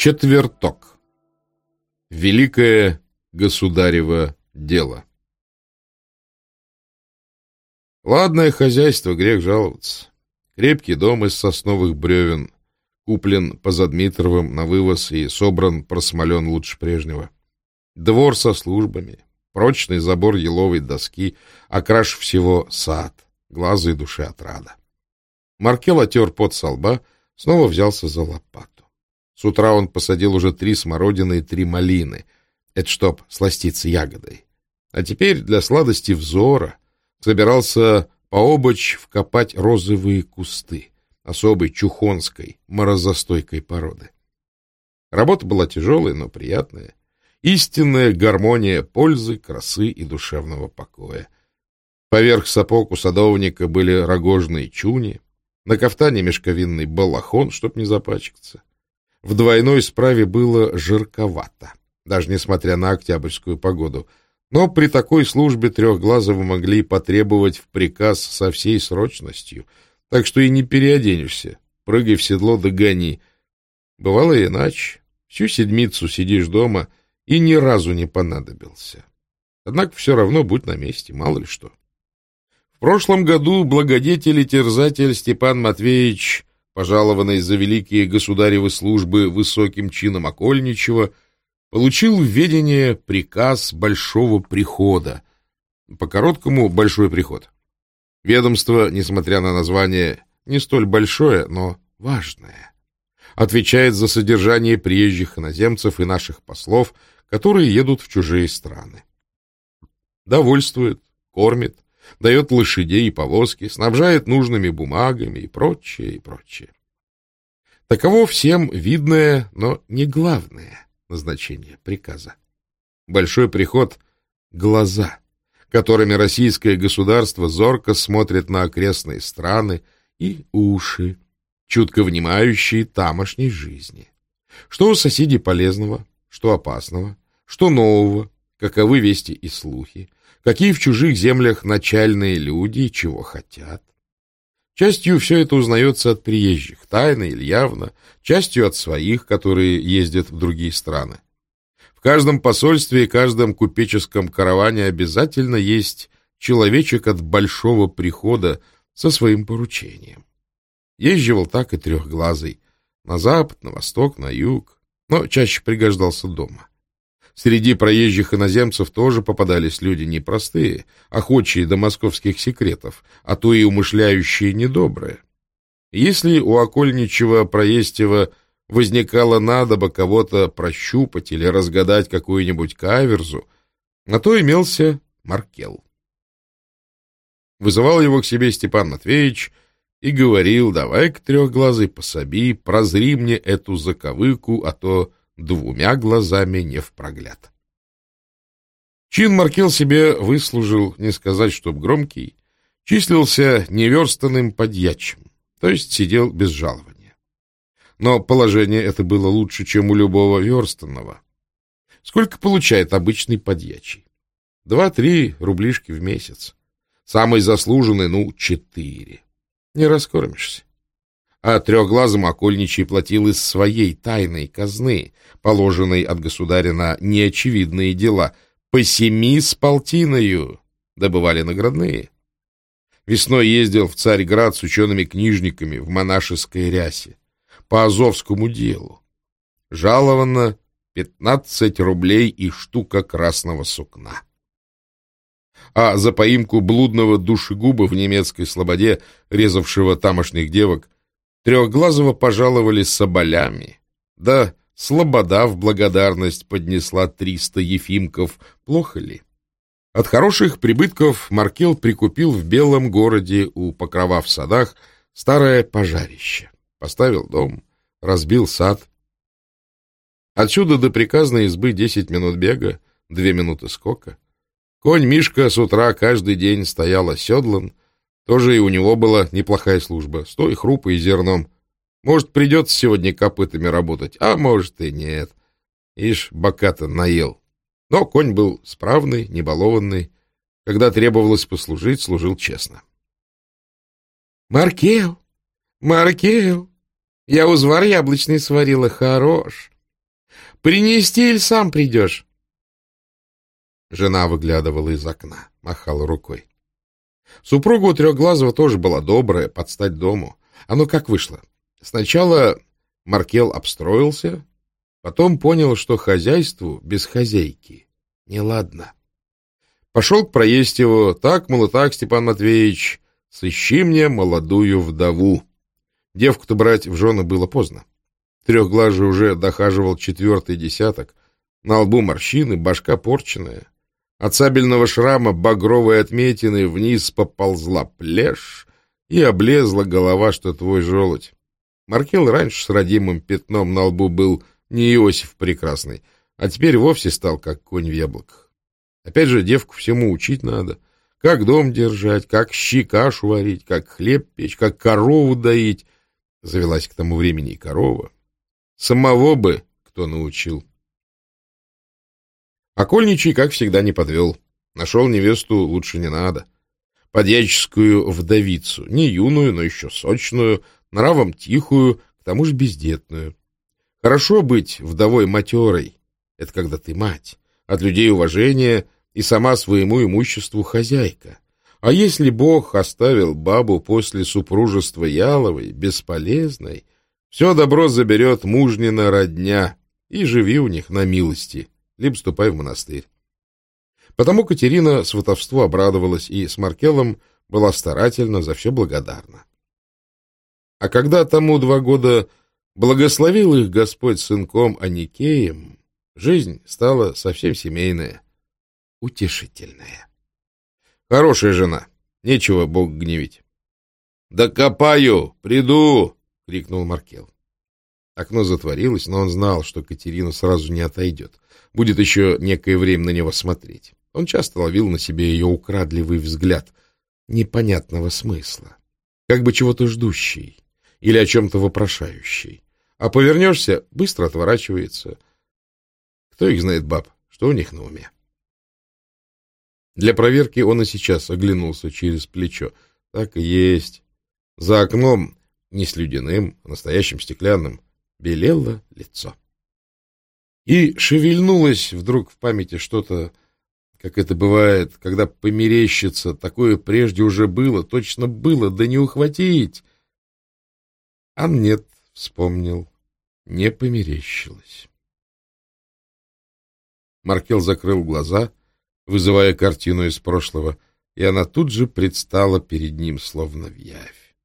Четверток. Великое государево дело. Ладное хозяйство, грех жаловаться. Крепкий дом из сосновых бревен, куплен Позадмитровым на вывоз и собран, просмолен лучше прежнего. Двор со службами, прочный забор еловой доски, а краш всего сад, глазу и душе отрада. Маркел отер пот со лба, снова взялся за лопату. С утра он посадил уже 3 смородины и 3 малины. Это чтоб сластиться ягодой. А теперь для сладости взора собирался пообочь вкопать розовые кусты особой чухонской, морозостойкой породы. Работа была тяжелая, но приятная. Истинная гармония пользы, красы и душевного покоя. Поверх сапог у садовника были рогожные чуни, на кафтане мешковинный балахон, чтоб не запачкаться. В двойной справе было жарковато, даже несмотря на октябрьскую погоду, но при такой службе Трехглазого могли потребовать в приказ со всей срочностью, так что и не переоденешься, прыгай в седло да гони. Бывало и иначе, всю седмицу сидишь дома и ни разу не понадобился. Однако все равно будь на месте, мало ли что. В прошлом году благодетель и терзатель Степан Матвеевич, пожалованный за великие государевы службы высоким чином окольничего, получил в ведение приказ Большого прихода, по-короткому Большой приход. Ведомство, несмотря на название, не столь большое, но важное. Отвечает за содержание приезжих иноземцев и наших послов, которые едут в чужие страны. Довольствует, кормит, дает лошадей и повозки, снабжает нужными бумагами и прочее, и прочее. Таково всем видное, но не главное назначение приказа. Большой приход — глаза, которыми российское государство зорко смотрит на окрестные страны, и уши, чутко внимающие тамошней жизни. Что у соседей полезного, что опасного, что нового, каковы вести и слухи, какие в чужих землях начальные люди и чего хотят. Частью все это узнается от приезжих, тайно или явно, частью от своих, которые ездят в другие страны. В каждом посольстве и каждом купеческом караване обязательно есть человечек от Большого прихода со своим поручением. Езживал так и Трехглазый, на запад, на восток, на юг, но чаще пригождался дома. Среди проезжих иноземцев тоже попадались люди непростые, охочие до московских секретов, а то и умышляющие недоброе. Если у окольничего проестева возникала надоба кого-то прощупать или разгадать какую-нибудь каверзу, на то имелся Маркел. Вызывал его к себе Степан Матвеевич и говорил: давай-ка, Трехглазый, пособи, прозри мне эту заковыку, а то 2 глазами не впрогляд. Чин Маркел себе выслужил, не сказать, чтоб громкий, числился неверстанным подьячим, то есть сидел без жалования. Но положение это было лучше, чем у любого верстанного. Сколько получает обычный подьячий? 2-3 рублишки в месяц. Самый заслуженный, 4. Не раскормишься. А Трехглазому окольничий платил из своей тайной казны, положенной от государя на неочевидные дела, по 7 с полтиною, добывали наградные. Весной ездил в Царьград с учеными-книжниками в монашеской рясе по Азовскому делу. Жаловано 15 рублей и штука красного сукна. А за поимку блудного душегуба в немецкой слободе, резавшего тамошних девок, Трехглазого пожаловали соболями. Да, слобода в благодарность поднесла 300 ефимков. Плохо ли? От хороших прибытков Маркел прикупил в Белом городе у Покрова в садах старое пожарище. Поставил дом, разбил сад. Отсюда до приказной избы 10 минут бега, 2 минуты скока. Конь Мишка с утра каждый день стоял оседлан. Тоже и у него была неплохая служба. Стой, хрупа и зерном. Может, придется сегодня копытами работать, а может и нет. Ишь, бока-то наел. Но конь был справный, небалованный. Когда требовалось послужить, служил честно. — Маркел, Маркел, я узвар яблочный сварила, хорош. Принести или сам придешь? Жена выглядывала из окна, махала рукой. Супруга у Трехглазого тоже была добрая, под стать дому. Оно как вышло. Сначала Маркел обстроился, потом понял, что хозяйству без хозяйки неладно. Пошел к Проестьеву: так, мол, и так, Степан Матвеевич, сыщи мне молодую вдову. Девку-то брать в жены было поздно. Трехглазый уже дохаживал 4-й десяток, на лбу морщины, башка порченная. От сабельного шрама багровой отметины вниз поползла плешь, и облезла голова, что твой желудь. Маркел раньше с родимым пятном на лбу был не Иосиф Прекрасный, а теперь вовсе стал как конь в яблоках. Опять же, девку всему учить надо. Как дом держать, как щи кашу варить, как хлеб печь, как корову доить. Завелась к тому времени и корова. Самого бы кто научил. Окольничий, как всегда, не подвел. Нашел невесту лучше не надо. Подьяческую вдовицу, не юную, но еще сочную, нравом тихую, к тому же бездетную. Хорошо быть вдовой матерой. Это когда ты мать, от людей уважение и сама своему имуществу хозяйка. А если Бог оставил бабу после супружества яловой, бесполезной, все добро заберет мужнина родня, и живи у них на милости, либо ступай в монастырь. Потому Катерина сватовству обрадовалась и с Маркелом была старательно за все благодарна. А когда тому 2 года благословил их Господь сынком Аникеем, жизнь стала совсем семейная, утешительная. Хорошая жена, нечего Бог гневить. — Да копаю, приду! — крикнул Маркел. Окно затворилось, но он знал, что Катерина сразу не отойдет. Будет еще некое время на него смотреть. Он часто ловил на себе ее украдливый взгляд непонятного смысла, как бы чего-то ждущий или о чем-то вопрошающий. А повернешься, быстро отворачивается. Кто их знает, баб, что у них на уме? Для проверки он и сейчас оглянулся через плечо. Так и есть. За окном, не слюдяным, а настоящим стеклянным, белело лицо. И шевельнулось вдруг в памяти что-то, как это бывает, когда померещится, такое прежде уже было, точно было, да не ухватить. А нет, вспомнил, не померещилось. Маркел закрыл глаза, вызывая картину из прошлого, и она тут же предстала перед ним, словно в явь.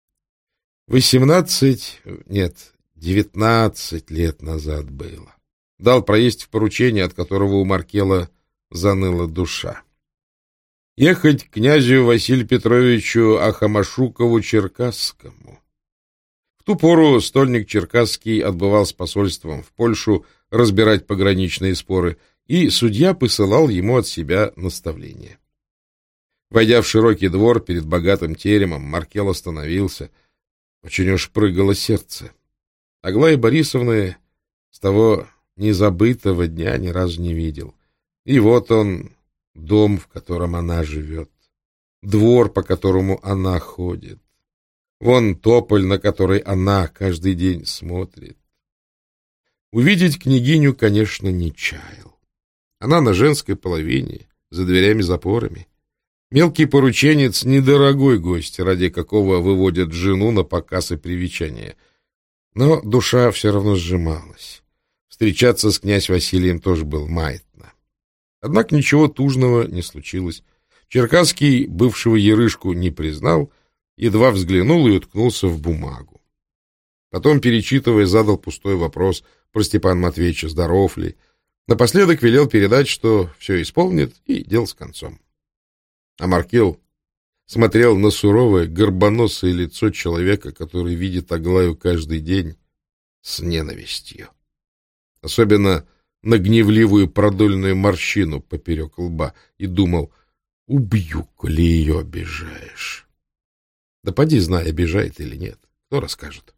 19 лет назад было. Дал Проестьев поручение, от которого у Маркела заныла душа. Ехать к князю Василию Петровичу Ахамашукову-Черкасскому. В ту пору стольник Черкасский отбывал с посольством в Польшу разбирать пограничные споры, и судья посылал ему от себя наставления. Войдя в широкий двор перед богатым теремом, Маркел остановился. Очень уж прыгало сердце. Аглаи Борисовны с того незабытого дня ни разу не видел. И вот он, дом, в котором она живет, двор, по которому она ходит. Вон тополь, на который она каждый день смотрит. Увидеть княгиню, конечно, не чаял. Она на женской половине, за дверями-запорами. Мелкий порученец — недорогой гость, ради какого выводят жену на показ и привечание. Но душа все равно сжималась. Встречаться с князь Василием тоже было маятно. Однако ничего тужного не случилось. Черкасский бывшего ярышку не признал, едва взглянул и уткнулся в бумагу. Потом, перечитывая, задал пустой вопрос про Степана Матвеевича, здоров ли. Напоследок велел передать, что все исполнит, и дел с концом. А Маркел смотрел на суровое, горбоносое лицо человека, который видит Аглаю каждый день, с ненавистью. Особенно на гневливую продольную морщину поперек лба, и думал: убью, коли ее обижаешь. Да поди знай, обижает или нет, кто расскажет.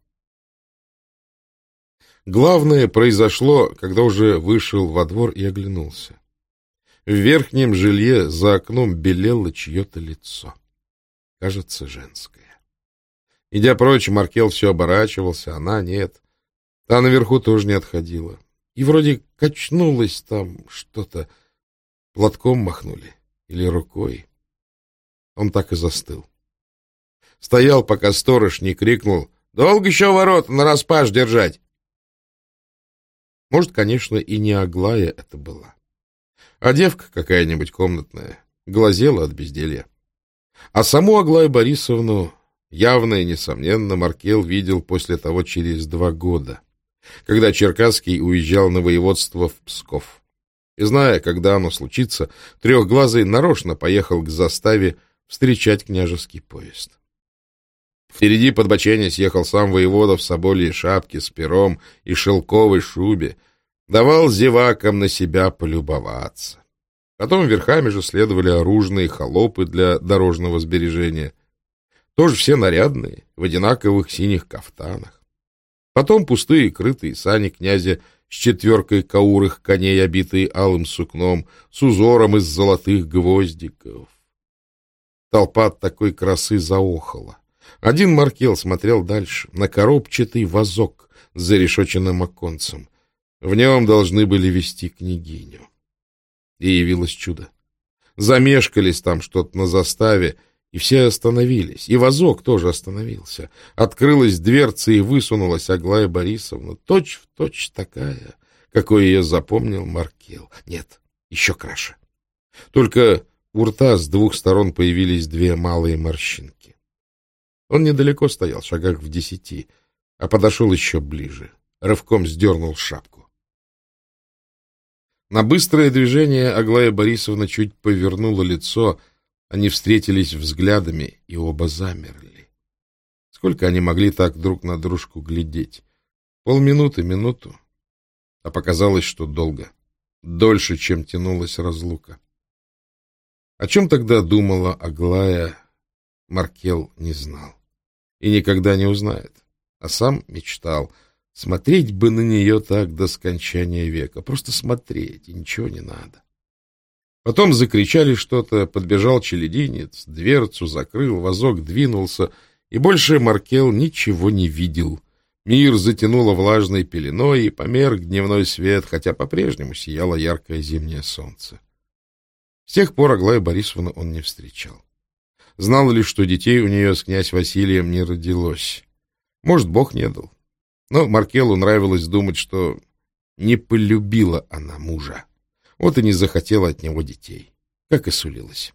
Главное произошло, когда уже вышел во двор и оглянулся. В верхнем жилье за окном белело чье-то лицо. Кажется, женское. Идя прочь, Маркел все оборачивался, она нет. Та наверху тоже не отходила. И и вроде качнулось там что-то. Платком махнули или рукой. Он так и застыл. Стоял, пока сторож не крикнул: «Долго еще ворота нараспашь держать?» Может, конечно, и не Аглая это была, а девка какая-нибудь комнатная, глазела от безделья. А саму Аглаю Борисовну явно и несомненно Маркел видел после того через 2 года, когда Черкасский уезжал на воеводство в Псков. И, зная, когда оно случится, Трехглазый нарочно поехал к заставе встречать княжеский поезд. Впереди подбоченясь ехал сам воевода в собольей шапке с пером и шелковой шубе, давал зевакам на себя полюбоваться. Потом верхами же следовали оружные холопы для дорожного сбережения, тоже все нарядные, в одинаковых синих кафтанах. Потом пустые крытые сани князя с 4 каурых коней, обитые алым сукном, с узором из золотых гвоздиков. Толпа от такой красы заохала. Один Маркел смотрел дальше, на коробчатый вазок с зарешоченным оконцем. В нем должны были везти княгиню. И явилось чудо. Замешкались там что-то на заставе, и все остановились. И вазок тоже остановился. Открылась дверца, и высунулась Аглая Борисовна, точь-в-точь такая, какой ее запомнил Маркел. Нет, еще краше. Только у рта с 2 сторон появились 2 малые морщинки. Он недалеко стоял, шагах в 10, а подошел еще ближе. Рывком сдернул шапку. На быстрое движение Аглая Борисовна чуть повернула лицо. Они встретились взглядами, и оба замерли. Сколько они могли так друг на дружку глядеть? Полминуты, минуту. А показалось, что долго. Дольше, чем тянулась разлука. О чем тогда думала Аглая, Маркел не знал. И никогда не узнает. А сам мечтал. Смотреть бы на нее так до скончания века. Просто смотреть, и ничего не надо. Потом закричали что-то, подбежал челядинец, дверцу закрыл, вазок двинулся, и больше Маркел ничего не видел. Мир затянуло влажной пеленой, и померк дневной свет, хотя по-прежнему сияло яркое зимнее солнце. С тех пор Аглаю Борисовну он не встречал. Знал ли, что детей у нее с князь Василием не родилось? Может, Бог не дал. Но Маркелу нравилось думать, что не полюбила она мужа. Вот и не захотела от него детей, как и сулилось.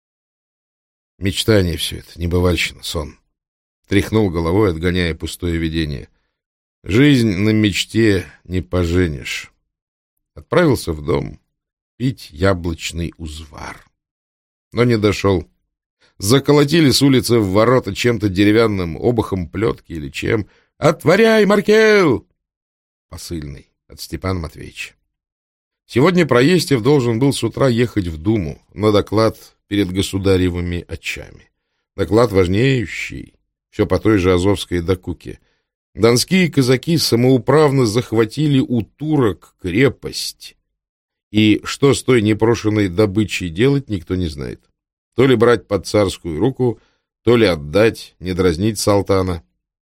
Мечтание все это, небывальщина, сон. Тряхнул головой, отгоняя пустое видение. Жизнь на мечте не поженишь. Отправился в дом пить яблочный узвар. Но не дошел. Заколотили с улицы в ворота чем-то деревянным, обухом плетки или чем. «Отворяй, Маркел!» Посыльный от Степана Матвеевича. Сегодня Проестев должен был с утра ехать в Думу на доклад перед государевыми очами. Доклад важнейший, все по той же Азовской докуке. Донские казаки самоуправно захватили у турок крепость. И что с той непрошенной добычей делать, никто не знает. То ли брать под царскую руку, то ли отдать, не дразнить салтана.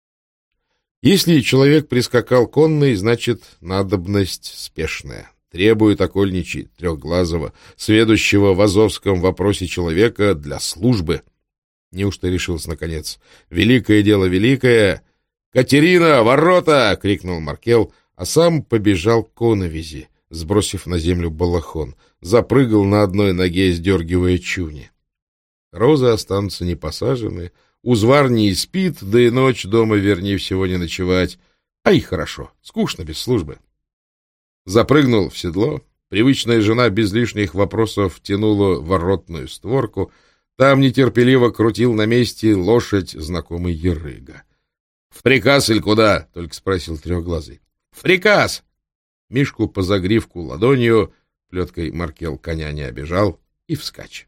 Если человек прискакал конный, значит, надобность спешная. Требует окольничий Трехглазого, сведущего в азовском вопросе человека для службы. Неужто решился, наконец? Великое дело великое! «Катерина, ворота!» — крикнул Маркел, а сам побежал к коновизи, сбросив на землю балахон. Запрыгал на одной ноге, сдергивая чуни. Розы останутся не посажены, узвар не испит, да и ночь дома, вернее всего, не ночевать. Ай, хорошо, скучно без службы. Запрыгнул в седло. Привычная жена без лишних вопросов тянула воротную створку. Там нетерпеливо крутил на месте лошадь знакомый Ерыга. — В приказ или куда? — только спросил Трехглазый. — В приказ! Мишку по загривку ладонью, плеткой Маркел коня не обижал, и вскачь.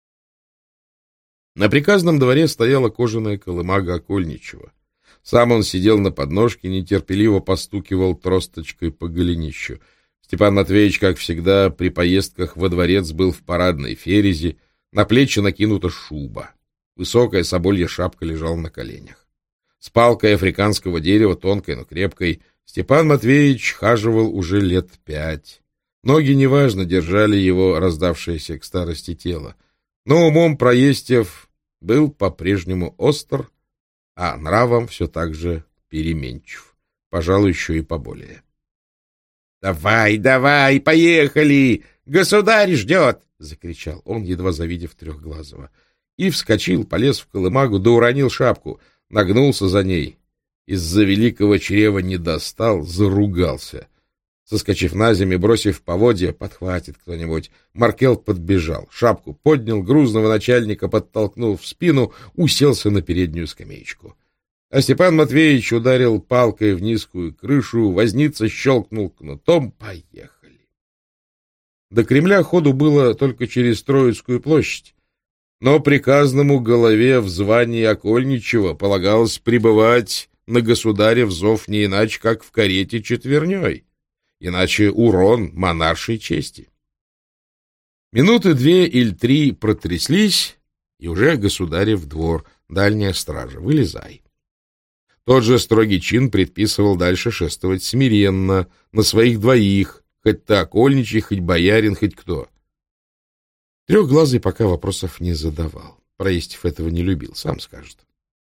На приказном дворе стояла кожаная колымага окольничего. Сам он сидел на подножке, нетерпеливо постукивал тросточкой по голенищу. Степан Матвеевич, как всегда, при поездках во дворец был в парадной ферезе, на плечи накинута шуба. Высокая соболья шапка лежала на коленях. С палкой африканского дерева, тонкой, но крепкой, Степан Матвеевич хаживал уже лет 5. Ноги неважно держали его раздавшееся к старости тело, но умом Проестев был по-прежнему остр, а нравом все так же переменчив, пожалуй, еще и поболее. — Давай, давай, поехали! Государь ждет! — закричал он, едва завидев Трехглазого. И вскочил, полез в колымагу, да уронил шапку, нагнулся за ней. Из-за великого чрева не достал, заругался. Соскочив на землю, бросив поводья, подхватит кто-нибудь, Маркел подбежал, шапку поднял, грузного начальника подтолкнул в спину, уселся на переднюю скамеечку. А Степан Матвеевич ударил палкой в низкую крышу, возница щелкнул кнутом, поехали. До Кремля ходу было только через Троицкую площадь, но приказному голове в звании окольничего полагалось пребывать на государев зов не иначе, как в карете четверней, иначе урон монаршей чести. Минуты 2 или 3 протряслись, и уже государев двор, дальняя стража, вылезай. Тот же строгий чин предписывал дальше шествовать смиренно, на своих двоих, хоть ты окольничий, хоть боярин, хоть кто. Трехглазый пока вопросов не задавал. Проестев этого не любил, сам скажет.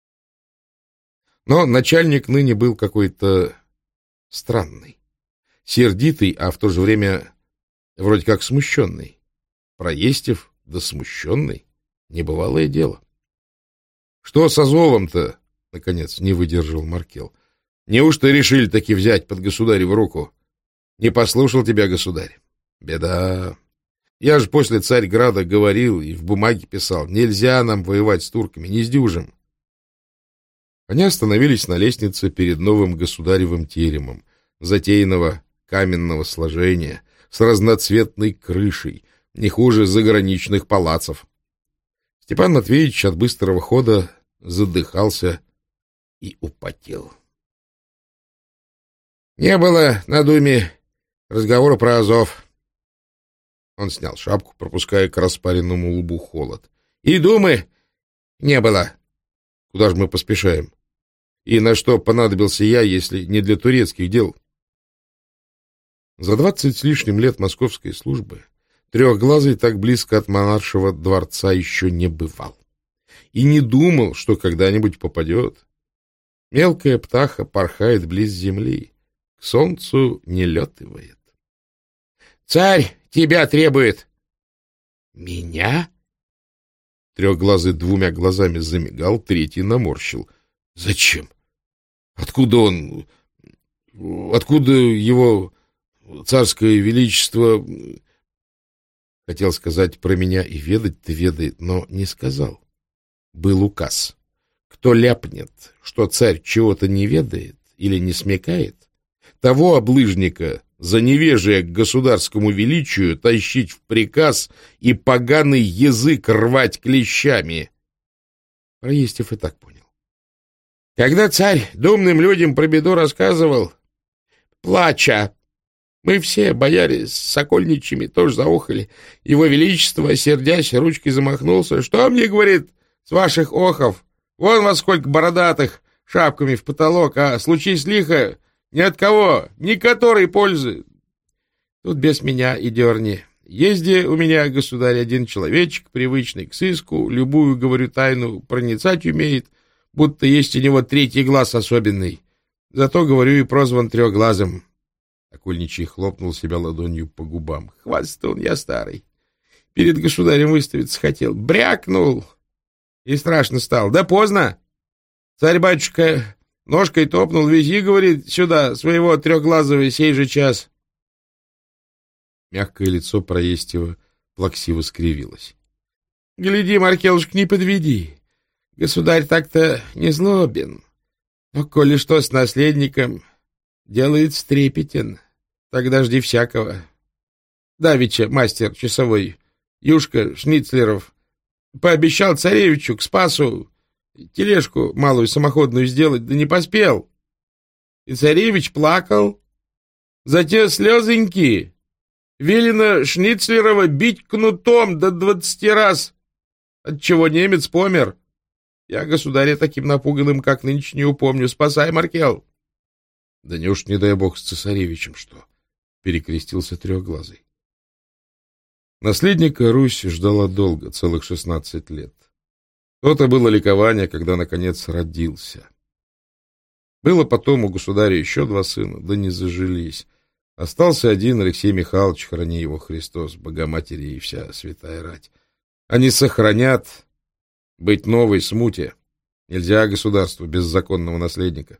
Но начальник ныне был какой-то странный, сердитый, а в то же время вроде как смущенный. Проестев, да смущенный, небывалое дело. — Что с Азовом-то? — наконец не выдержал Маркел. — Неужто решили таки взять под государеву руку? Не послушал тебя государь? Беда. Я же после Царьграда говорил и в бумаге писал, нельзя нам воевать с турками, не сдюжим. Они остановились на лестнице перед новым государевым теремом, затейного каменного сложения, с разноцветной крышей, не хуже заграничных палацов. Степан Матвеевич от быстрого хода задыхался и употел. Не было на думе разговора про Азов. Он снял шапку, пропуская к распаренному лбу холод. И думы не было. Куда же мы поспешаем? И на что понадобился я, если не для турецких дел? За 20 с лишним лет московской службы Трехглазый так близко от монаршего дворца еще не бывал. И не думал, что когда-нибудь попадет. Мелкая птаха порхает близ земли, к солнцу не летывает. — Царь тебя требует! — Меня? Трехглазый 2 глазами замигал, третий наморщил. — Зачем? Откуда он... Откуда его царское величество... Хотел сказать про меня и ведать-то ведает, но не сказал. Был указ. Кто ляпнет, что царь чего-то не ведает или не смекает, того облыжника за невежие к государскому величию тащить в приказ и поганый язык рвать клещами. Проестев и так понял. Когда царь думным людям про беду рассказывал, плача, мы все, бояре с сокольничьими, тоже заохали. Его величество, сердясь, ручкой замахнулся. Что мне, говорит, с ваших охов? Вон вас сколько бородатых, шапками в потолок, а случись лихо, ни от кого, ни которой пользы. Тут без меня и дерни. Езди у меня, государь, один человечек, привычный к сыску, любую, говорю, тайну проницать умеет, будто есть у него третий глаз особенный. Зато, говорю, и прозван Трехглазым. Окольничий хлопнул себя ладонью по губам. Хвастун я старый. Перед государем выставиться хотел. Брякнул. И страшно стал. Да поздно. Царь-батюшка ножкой топнул. Вези, говорит, сюда своего Трехглазого сей же час. Мягкое лицо Проестева плаксиво скривилось. — Гляди, Маркелушка, не подведи. Государь так-то не злобен. Но коли что с наследником... Делает стрепетен. Тогда жди всякого. Давеча мастер часовой, Юшка Шницлеров, пообещал царевичу к Спасу тележку малую самоходную сделать, да не поспел. И царевич плакал. За те слезоньки велено Шницлерова бить кнутом до 20 раз, отчего немец помер. Я государя таким напуганным, как нынче, не упомню. Спасай, Маркел. Да неуж, не дай бог, с цесаревичем что? Перекрестился Трехглазый. Наследника Русь ждала долго, целых 16 лет. То-то было ликование, когда, наконец, родился. Было потом у государя еще 2 сына, да не зажились. Остался один Алексей Михайлович, храни его Христос, Богоматери и вся святая рать. Они сохранят быть новой смуте. Нельзя государству без законного наследника.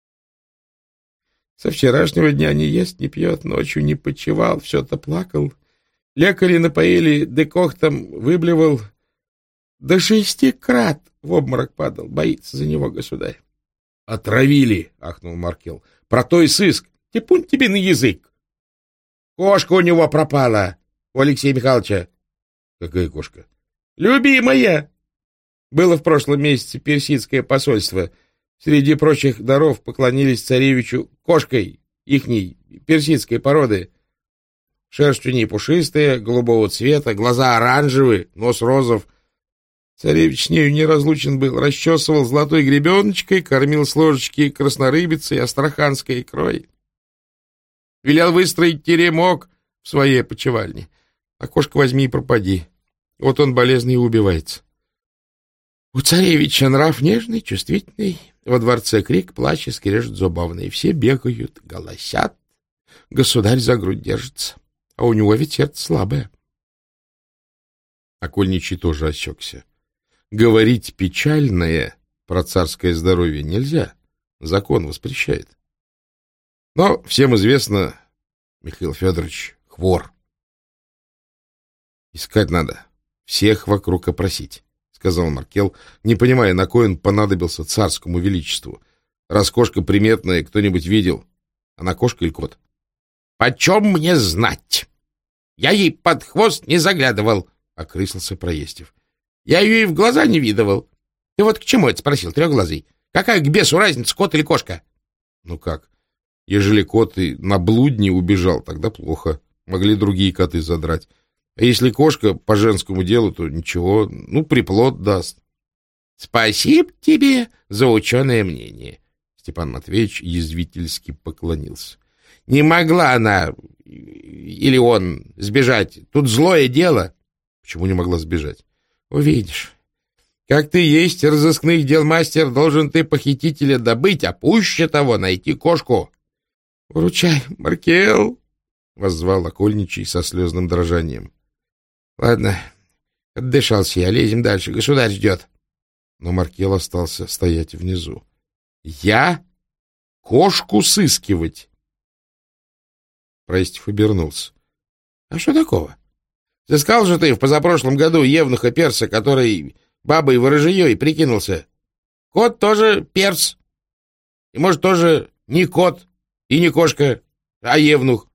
Со вчерашнего дня не ест, не пьет, ночью не почевал, все-то плакал. Лекари напоили, декохтом выблевал. До 6 крат в обморок падал, боится за него государь. — Отравили, — ахнул Маркел. — Про то и сыск. Типун тебе на язык. Кошка у него пропала, у Алексея Михайловича. — Какая кошка? — Любимая. Было в прошлом месяце персидское посольство. Среди прочих даров поклонились царевичу кошкой ихней персидской породы. Шерсть у ней пушистая, голубого цвета, глаза оранжевые, нос розов. Царевич с нею неразлучен был, расчесывал золотой гребеночкой, кормил с ложечки краснорыбицей, астраханской икрой. Велел выстроить теремок в своей опочивальне. А кошка возьми и пропади. Вот он болезный и убивается. У царевича нрав нежный, чувствительный. Во дворце крик, плач и скрежет зубовный. Все бегают, голосят. Государь за грудь держится. А у него ведь сердце слабое. Окольничий тоже осекся. Говорить печальное про царское здоровье нельзя. Закон воспрещает. Но всем известно, Михаил Федорович хвор. Искать надо. Всех вокруг опросить, — сказал Маркел, не понимая, на кой он понадобился царскому величеству. Раз кошка приметная, кто-нибудь видел. Она кошка или кот? — Почем мне знать? Я ей под хвост не заглядывал, — окрысился Проестев. — Я ее и в глаза не видывал. Ты вот к чему это спросил, Трехглазый? Какая к бесу разница, кот или кошка? — Ну как? Ежели кот и на блудни убежал, тогда плохо. Могли другие коты задрать. А если кошка по женскому делу, то ничего, приплод даст. — Спасибо тебе за ученое мнение. Степан Матвеевич язвительски поклонился. — Не могла она или он сбежать. Тут злое дело. — Почему не могла сбежать? — Увидишь. Как ты есть разыскных дел мастер, должен ты похитителя добыть, а пуще того найти кошку. — Вручай, Маркел, — воззвал окольничий со слезным дрожанием. — Ладно, отдышался я, лезем дальше, государь ждет. Но Маркел остался стоять внизу. — Я? Кошку сыскивать? Проестев обернулся. — А что такого? Сыскал же ты в позапрошлом году евнуха перса, который бабой ворожьей прикинулся. Кот тоже перс. И, может, тоже не кот и не кошка, а евнух.